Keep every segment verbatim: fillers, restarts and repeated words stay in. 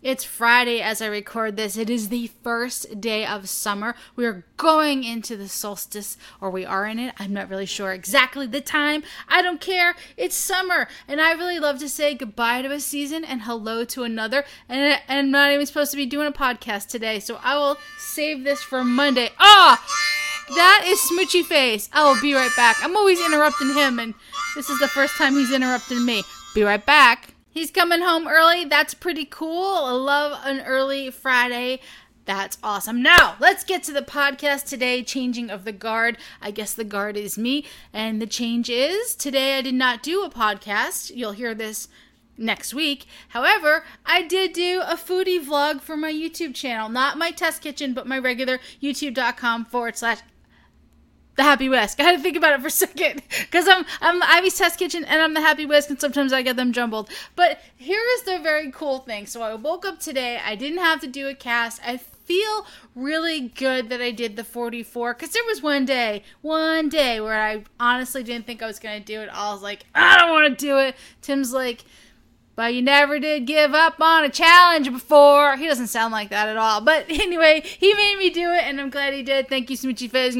It's Friday as I record this. It is the first day of summer. We are going into the solstice, or we are in it. I'm not really sure exactly the time. I don't care. It's summer, and I really love to say goodbye to a season and hello to another. And I'm not even supposed to be doing a podcast today, so I will save this for Monday. Ah! Oh, that is Smoochy Face. I will be right back. I'm always interrupting him, and this is the first time he's interrupting me. Be right back. He's coming home early. That's pretty cool. I love an early Friday. That's awesome. Now, let's get to the podcast today. Changing of the guard. I guess the guard is me. And the change is, today I did not do a podcast. You'll hear this next week. However, I did do a foodie vlog for my YouTube channel. Not my test kitchen, but my regular youtube.com forward slash The Happy Whisk. I had to think about it for a second because I'm I'm Ivy's Test Kitchen and I'm The Happy Whisk, and sometimes I get them jumbled. But here is the very cool thing. So I woke up today. I didn't have to do a cast. I feel really good that I did the forty-four because there was one day, one day where I honestly didn't think I was going to do it. I was like, I don't want to do it. Tim's like, but you never did give up on a challenge before. He doesn't sound like that at all. But anyway, he made me do it, and I'm glad he did. Thank you, Smoochy Face.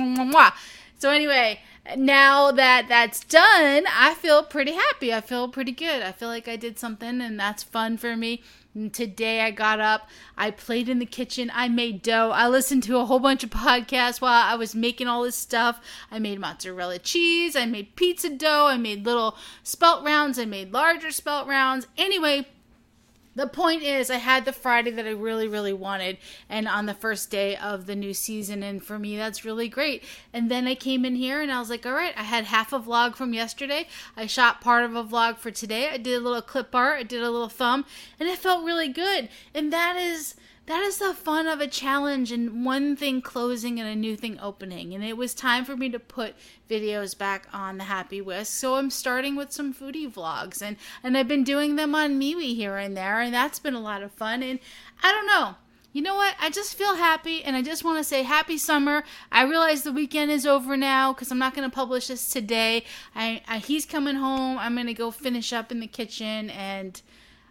So anyway, now that that's done, I feel pretty happy. I feel pretty good. I feel like I did something, and that's fun for me. And today I got up, I played in the kitchen, I made dough, I listened to a whole bunch of podcasts while I was making all this stuff. I made mozzarella cheese, I made pizza dough, I made little spelt rounds, I made larger spelt rounds. Anyway, the point is, I had the Friday that I really, really wanted, and on the first day of the new season, and for me, that's really great. And then I came in here, and I was like, all right, I had half a vlog from yesterday. I shot part of a vlog for today. I did a little clip art. I did a little thumb, and it felt really good. And that is... That is the fun of a challenge and one thing closing and a new thing opening. And it was time for me to put videos back on The Happy Whisk. So I'm starting with some foodie vlogs. And, and I've been doing them on MeWe here and there. And that's been a lot of fun. And I don't know. You know what? I just feel happy. And I just want to say happy summer. I realize the weekend is over now because I'm not going to publish this today. I, I He's coming home. I'm going to go finish up in the kitchen and...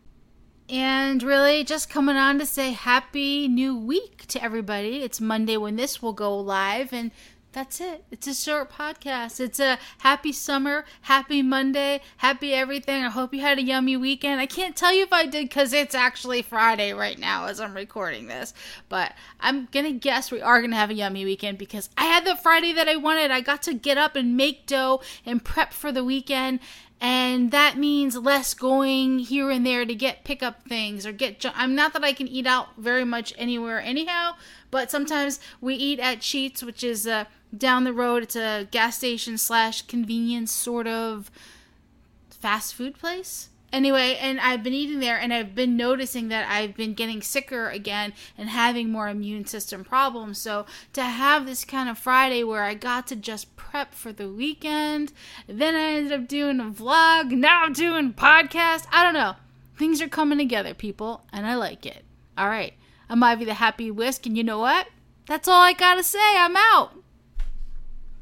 And really just coming on to say happy new week to everybody. It's Monday when this will go live, and that's it. It's a short podcast. It's a happy summer, happy Monday, happy everything. I hope you had a yummy weekend. I can't tell you if I did because it's actually Friday right now as I'm recording this. But I'm going to guess we are going to have a yummy weekend because I had the Friday that I wanted. I got to get up and make dough and prep for the weekend. And that means less going here and there to get pickup things or get... Ju- I'm not that I can eat out very much anywhere anyhow, but sometimes we eat at Sheetz, which is uh, down the road. It's a gas station slash convenience sort of fast food place. Anyway, and I've been eating there, and I've been noticing that I've been getting sicker again and having more immune system problems. So to have this kind of Friday where I got to just prep for the weekend, then I ended up doing a vlog, now I'm doing podcast. I don't know. Things are coming together, people, and I like it. All right. I'm Ivy the Happy Whisk, and you know what? That's all I gotta say. I'm out.